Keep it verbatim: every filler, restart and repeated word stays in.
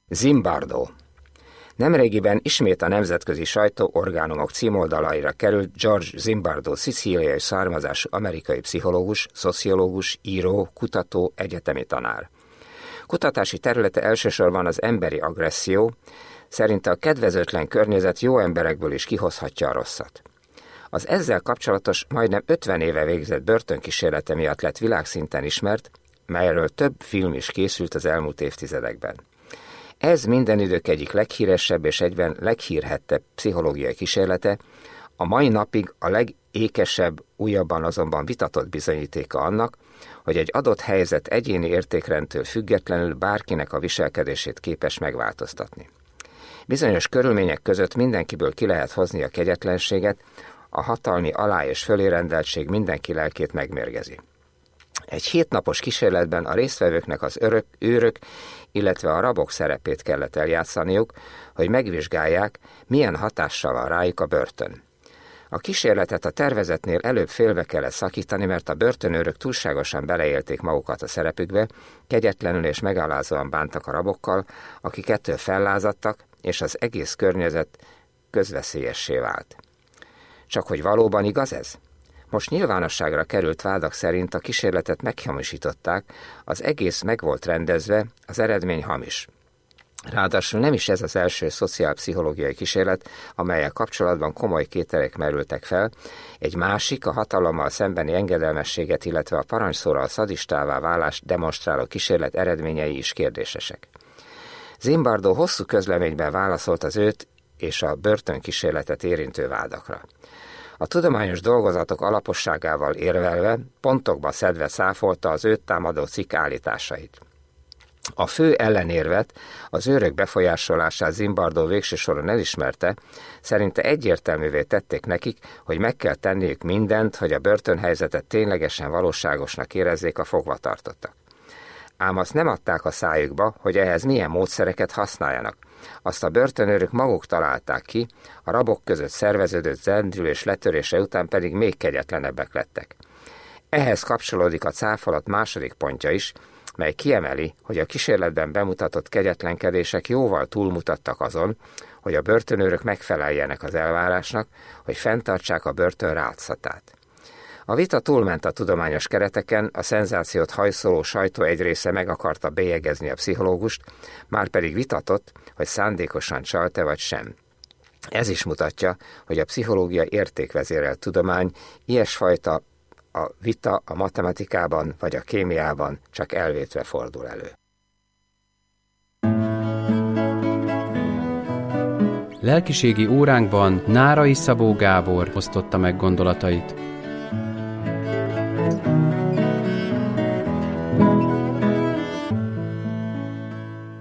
Zimbardo. Nemrégiben ismét a nemzetközi sajtóorgánumok címoldalaira került George Zimbardo szicíliai származású amerikai pszichológus, szociológus, író, kutató, egyetemi tanár. Kutatási területe elsősorban az emberi agresszió, szerinte a kedvezőtlen környezet jó emberekből is kihozhatja a rosszat. Az ezzel kapcsolatos, majdnem ötven éve végzett börtönkísérlete miatt lett világszinten ismert, melyről több film is készült az elmúlt évtizedekben. Ez minden idők egyik leghíresebb és egyben leghírhettebb pszichológiai kísérlete, a mai napig a legékesebb, újabban azonban vitatott bizonyítéka annak, hogy egy adott helyzet egyéni értékrendtől függetlenül bárkinek a viselkedését képes megváltoztatni. Bizonyos körülmények között mindenkiből ki lehet hozni a kegyetlenséget, a hatalmi alá- és fölérendeltség mindenki lelkét megmérgezi. Egy hétnapos kísérletben a résztvevőknek az örök, őrök, illetve a rabok szerepét kellett eljátszaniuk, hogy megvizsgálják, milyen hatással van rájuk a börtön. A kísérletet a tervezetnél előbb félbe kellett szakítani, mert a börtönőrök túlságosan beleélték magukat a szerepükbe, kegyetlenül és megalázóan bántak a rabokkal, akik ettől fellázadtak, és az egész környezet közveszélyessé vált. Csak hogy valóban igaz ez? Most nyilvánosságra került vádak szerint a kísérletet meghamisították, az egész meg volt rendezve, az eredmény hamis. Ráadásul nem is ez az első szociálpszichológiai kísérlet, amellyel kapcsolatban komoly kételyek merültek fel, egy másik, a hatalommal szembeni engedelmességet, illetve a parancsszóral szadistává válást demonstráló kísérlet eredményei is kérdésesek. Zimbardo hosszú közleményben válaszolt az őt és a börtönkísérletet érintő vádakra. A tudományos dolgozatok alaposságával érvelve, pontokba szedve cáfolta az őt támadó cikk állításait. A fő ellenérvet, az őrök befolyásolását Zimbardo végső soron elismerte, szerinte egyértelművé tették nekik, hogy meg kell tenniük mindent, hogy a börtönhelyzetet ténylegesen valóságosnak érezzék a fogvatartottak. Ám azt nem adták a szájukba, hogy ehhez milyen módszereket használjanak. Azt a börtönőrök maguk találták ki, a rabok között szerveződött zendülés letörése után pedig még kegyetlenebbek lettek. Ehhez kapcsolódik a cáfolat második pontja is, mely kiemeli, hogy a kísérletben bemutatott kegyetlenkedések jóval túlmutattak azon, hogy a börtönőrök megfeleljenek az elvárásnak, hogy fenntartsák a börtön rátszatát. A vita túlment a tudományos kereteken, a szenzációt hajszoló sajtó egy része meg akarta bélyegezni a pszichológust, már pedig vitatott, hogy szándékosan csalt-e vagy sem. Ez is mutatja, hogy a pszichológia értékvezérelt tudomány, ilyesfajta a vita a matematikában vagy a kémiában csak elvétve fordul elő. Lelkiségi óránkban Nárai Szabó Gábor osztotta meg gondolatait.